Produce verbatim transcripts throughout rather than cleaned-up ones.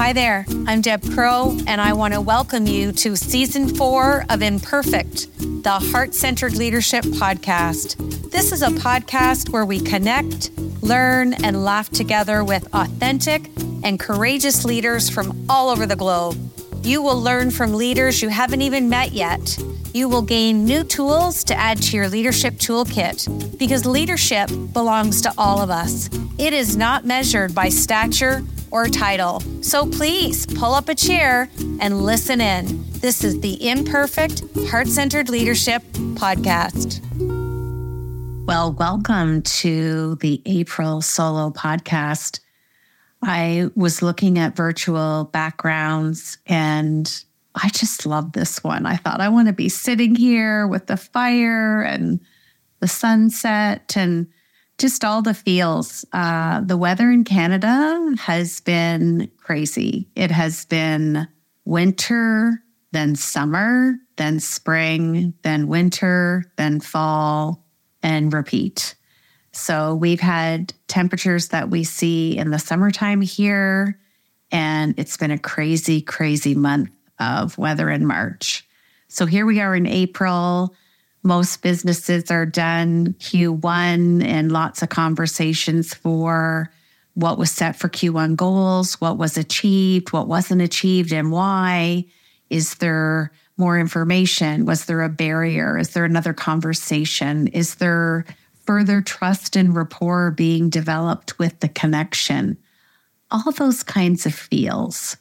Hi there, I'm Deb Crow, and I want to welcome you to Season four of Imperfect, the Heart-Centered Leadership Podcast. This is a podcast where we connect, learn, and laugh together with authentic and courageous leaders from all over the globe. You will learn from leaders you haven't even met yet. You will gain new tools to add to your leadership toolkit, because leadership belongs to all of us. It is not measured by stature or title. So please pull up a chair and listen in. This is the Imperfect, Heart-Centered Leadership Podcast. Well, welcome to the April solo podcast. I was looking at virtual backgrounds and I just love this one. I thought I want to be sitting here with the fire and the sunset and just all the feels. Uh, the weather in Canada has been crazy. It has been winter, then summer, then spring, then winter, then fall, and repeat. So we've had temperatures that we see in the summertime here, and it's been a crazy, crazy month of weather in March. So here we are in April. Most businesses are done Q one and lots of conversations for what was set for Q one goals, what was achieved, what wasn't achieved, and why. Is there more information? Was there a barrier? Is there another conversation? Is there further trust and rapport being developed with the connection? All those kinds of feels.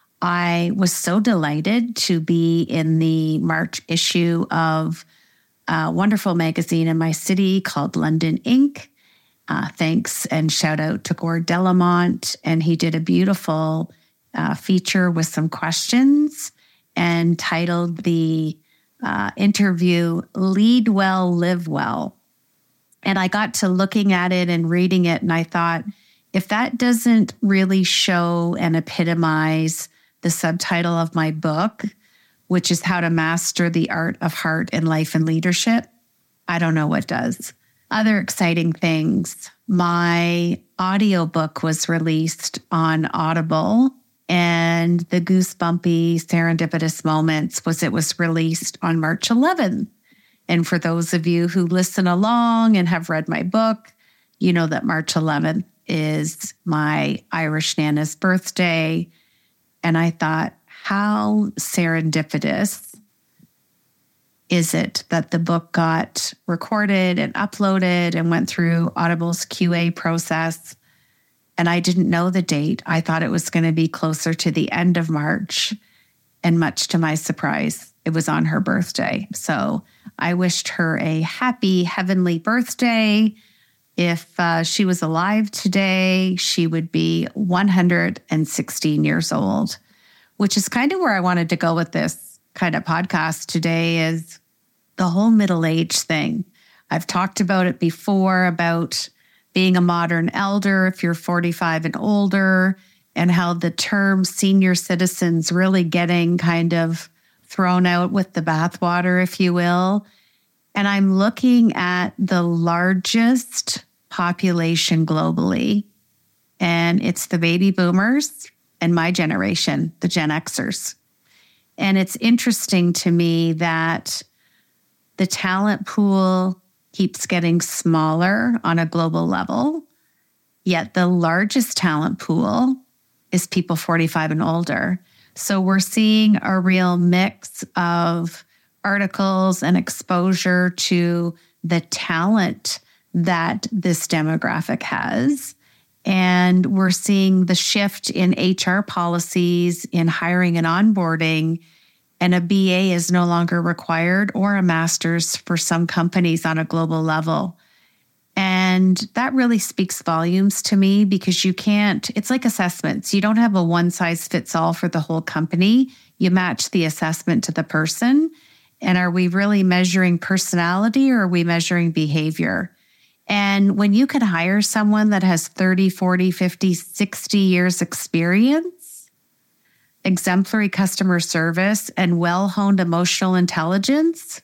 I was so delighted to be in the March issue of a wonderful magazine in my city called London Incorporated. Uh, thanks and shout out to Gord Delamont. And he did a beautiful uh, feature with some questions and titled the uh, interview, Lead Well, Live Well. And I got to looking at it and reading it, and I thought, if that doesn't really show and epitomize the subtitle of my book, which is How to Master the Art of Heart in Life and Leadership, I don't know what does. Other exciting things. My audiobook was released on Audible, and the goosebumpy serendipitous moments was it was released on March eleventh. And for those of you who listen along and have read my book, you know that March eleventh is my Irish Nana's birthday. And I thought, how serendipitous is it that the book got recorded and uploaded and went through Audible's Q A process? And I didn't know the date. I thought it was going to be closer to the end of March. And much to my surprise, it was on her birthday. So I wished her a happy heavenly birthday. If uh, she was alive today, she would be one hundred sixteen years old, which is kind of where I wanted to go with this kind of podcast today, is the whole middle age thing. I've talked about it before, about being a modern elder if you're forty-five and older, and how the term senior citizens really getting kind of thrown out with the bathwater, if you will. And I'm looking at the largest population globally, and it's the baby boomers and my generation, the Gen Xers. And it's interesting to me that the talent pool keeps getting smaller on a global level, yet the largest talent pool is people forty-five and older. So we're seeing a real mix of articles and exposure to the talent that this demographic has. And we're seeing the shift in H R policies, in hiring and onboarding, and a B A is no longer required, or a master's for some companies on a global level. And that really speaks volumes to me, because you can't, it's like assessments. You don't have a one size fits all for the whole company. You match the assessment to the person. And are we really measuring personality, or are we measuring behavior? And when you can hire someone that has thirty, forty, fifty, sixty years experience, exemplary customer service, and well-honed emotional intelligence,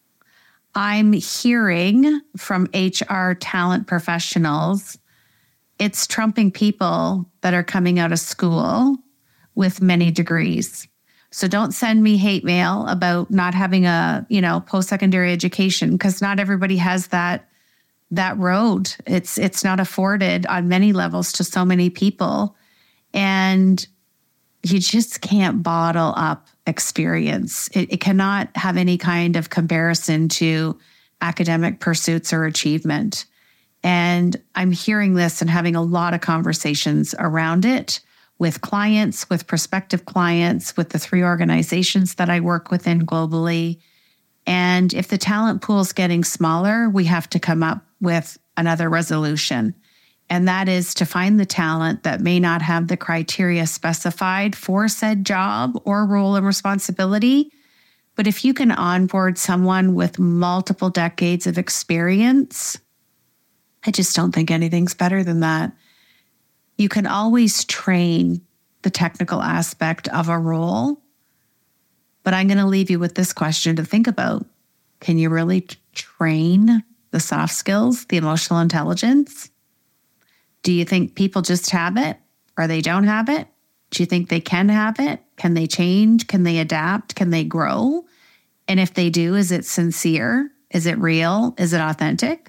I'm hearing from H R talent professionals, it's trumping people that are coming out of school with many degrees. So don't send me hate mail about not having a, you know, post-secondary education, because not everybody has that that road. It's it's not afforded on many levels to so many people. And you just can't bottle up experience. It, it cannot have any kind of comparison to academic pursuits or achievement. And I'm hearing this and having a lot of conversations around it with clients, with prospective clients, with the three organizations that I work within globally. And if the talent pool is getting smaller, we have to come up with another resolution. And that is to find the talent that may not have the criteria specified for said job or role and responsibility. But if you can onboard someone with multiple decades of experience, I just don't think anything's better than that. You can always train the technical aspect of a role, but I'm going to leave you with this question to think about. Can you really t- train the soft skills, the emotional intelligence? Do you think people just have it or they don't have it? Do you think they can have it? Can they change? Can they adapt? Can they grow? And if they do, is it sincere? Is it real? Is it authentic?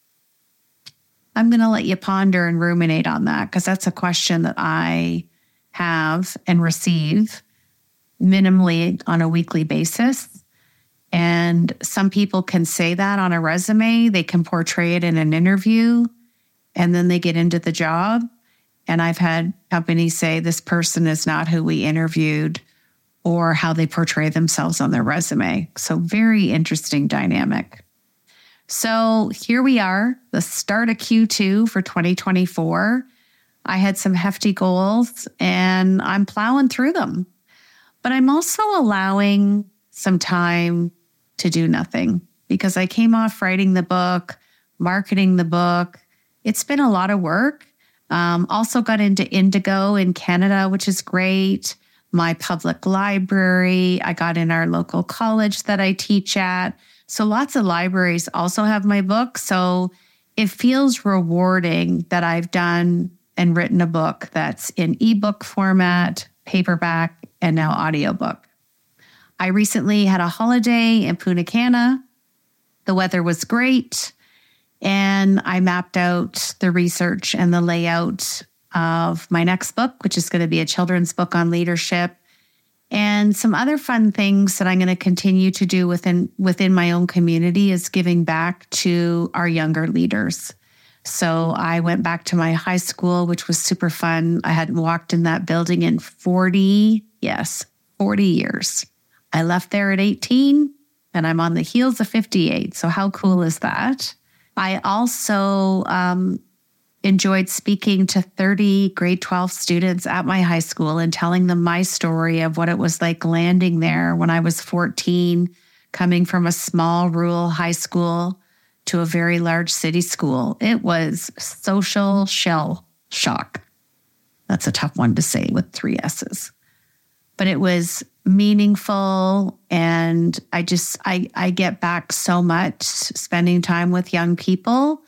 I'm going to let you ponder and ruminate on that, because that's a question that I have and receive minimally on a weekly basis. And some people can say that on a resume. They can portray it in an interview, and then they get into the job. And I've had companies say this person is not who we interviewed, or how they portray themselves on their resume. So very interesting dynamic. So here we are, the start of Q two for twenty twenty-four. I had some hefty goals and I'm plowing through them. But I'm also allowing some time to do nothing, because I came off writing the book, marketing the book. It's been a lot of work. Um, also got into Indigo in Canada, which is great. My public library. I got in our local college that I teach at. So lots of libraries also have my book. So it feels rewarding that I've done and written a book that's in ebook format, paperback, and now audiobook. I recently had a holiday in Punta Cana. The weather was great. And I mapped out the research and the layout of my next book, which is going to be a children's book on leadership. And some other fun things that I'm going to continue to do within within my own community is giving back to our younger leaders. So I went back to my high school, which was super fun. I hadn't walked in that building in forty, yes, forty years. I left there at eighteen, and I'm on the heels of fifty-eight. So how cool is that? I also um, enjoyed speaking to thirty grade twelve students at my high school and telling them my story of what it was like landing there when I was fourteen, coming from a small rural high school to a very large city school. It was social shell shock. That's a tough one to say with three S's. But it was meaningful, and I just, I, I get back so much spending time with young people.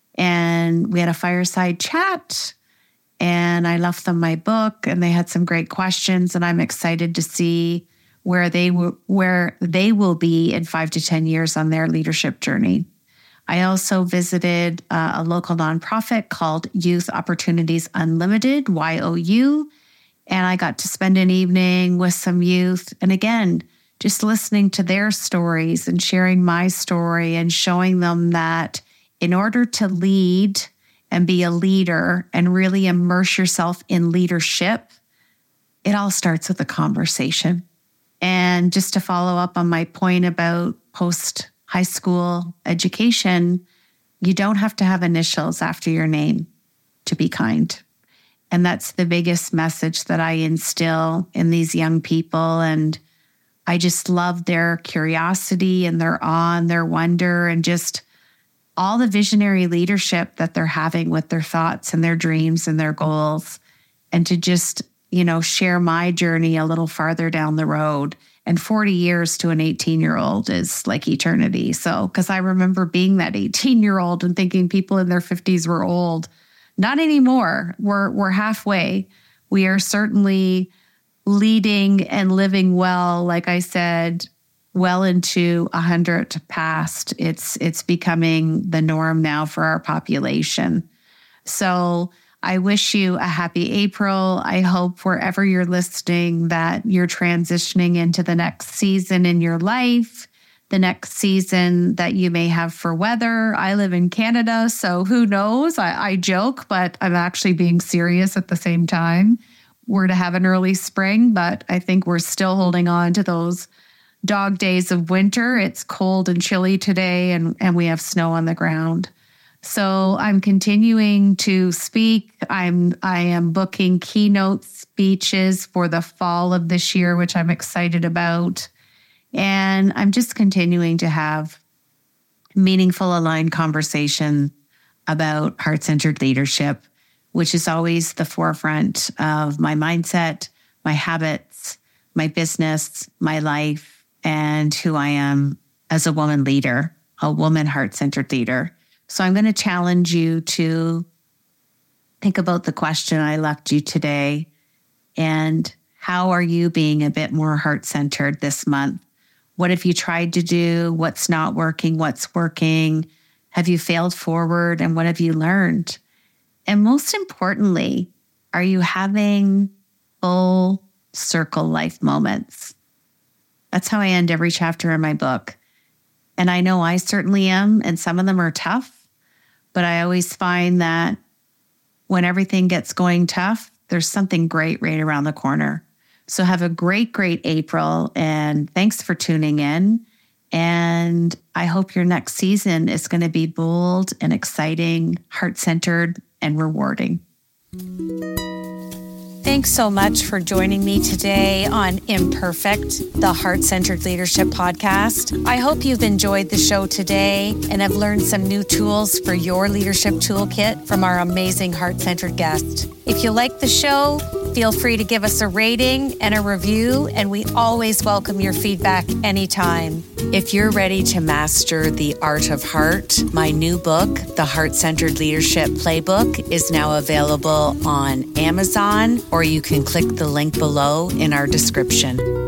And we had a fireside chat, and I left them my book, and they had some great questions, and I'm excited to see where they w- where they will be in five to ten years on their leadership journey. I also visited uh, a local nonprofit called Youth Opportunities Unlimited, Y O U, and I got to spend an evening with some youth. And again, just listening to their stories and sharing my story and showing them that in order to lead and be a leader and really immerse yourself in leadership, it all starts with a conversation. And just to follow up on my point about post-high school education, you don't have to have initials after your name to be kind. And that's the biggest message that I instill in these young people. And I just love their curiosity and their awe and their wonder, and just all the visionary leadership that they're having with their thoughts and their dreams and their goals. And to just, you know, share my journey a little farther down the road. And forty years to an eighteen-year-old is like eternity. So, because I remember being that eighteen-year-old and thinking people in their fifties were old. Not anymore. We're we're halfway. We are certainly leading and living well, like I said, well into a hundred past. It's it's becoming the norm now for our population. So I wish you a happy April. I hope wherever you're listening that you're transitioning into the next season in your life, the next season that you may have for weather. I live in Canada, so who knows? I, I joke, but I'm actually being serious at the same time. We're to have an early spring, but I think we're still holding on to those dog days of winter. It's cold and chilly today, and, and we have snow on the ground. So I'm continuing to speak. I'm I am booking keynote speeches for the fall of this year, which I'm excited about. And I'm just continuing to have meaningful, aligned conversation about heart-centered leadership, which is always the forefront of my mindset, my habits, my business, my life, and who I am as a woman leader, a woman heart-centered leader. So I'm going to challenge you to think about the question I left you today, and how are you being a bit more heart-centered this month? What have you tried to do? What's not working? What's working? Have you failed forward? And what have you learned? And most importantly, are you having full circle life moments? That's how I end every chapter in my book. And I know I certainly am, and some of them are tough, but I always find that when everything gets going tough, there's something great right around the corner. So have a great, great April, and thanks for tuning in. And I hope your next season is going to be bold and exciting, heart-centered, and rewarding. Thanks so much for joining me today on Imperfect, the Heart-Centered Leadership Podcast. I hope you've enjoyed the show today and have learned some new tools for your leadership toolkit from our amazing heart-centered guest. If you like the show, feel free to give us a rating and a review, and we always welcome your feedback anytime. If you're ready to master the art of heart, my new book, The Heart-Centered Leadership Playbook, is now available on Amazon, or you can click the link below in our description.